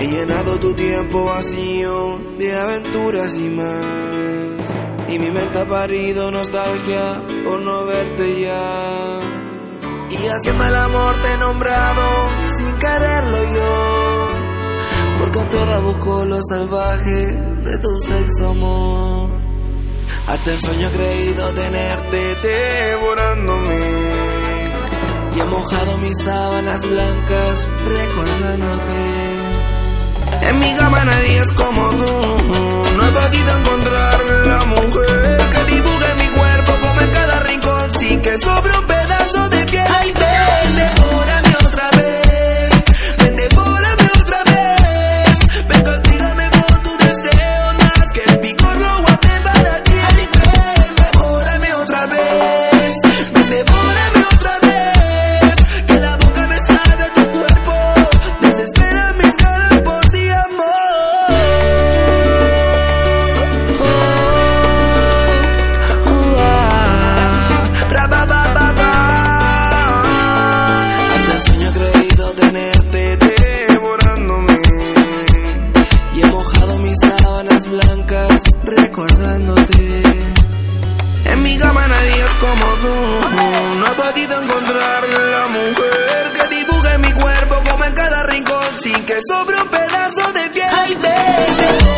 llenado tu tiempo vacío de aventuras y más. Y mi mente ha parido nostalgia por no verte ya. Y haciendo el amor te he nombrado sin quererlo yo, porque en toda busco lo salvaje de tu sexto amor. Hasta el sueño he creído tenerte devorándome, y he mojado mis sábanas blancas recordándote. En mi cama nadie es como tú, no he podido encontrar la mujer que dibuje mi cuerpo como en cada rincón sin que sobre un pedazo de piel. Ay, ven, devórame otra vez, ven, devórame otra vez, ven, castígame con tus deseos más que el picor lo guardé para ti. Ay, ven, devórame otra vez, ven, devórame otra vez, que la boca me sabe tu cuerpo, desespera mis ganas por ti, amor. Hasta el sueño he creído tenerte devorándome, y he mojado mis sábanas blancas recordándote. En mi cama nadie es como tú, no he podido encontrar la mujer que dibuje mi cuerpo como en cada rincón sin que sobre un pedazo de piel. Ay, ven,